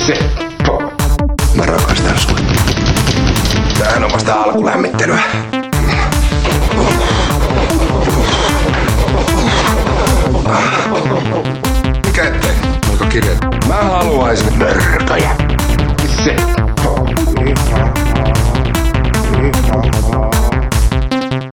Seppo. Mä rakastan sua. Tämähän on vasta alkulämmittelyä. Mikä ettei? Oliko kirja? Mä haluaisin mörköjä. Seppo.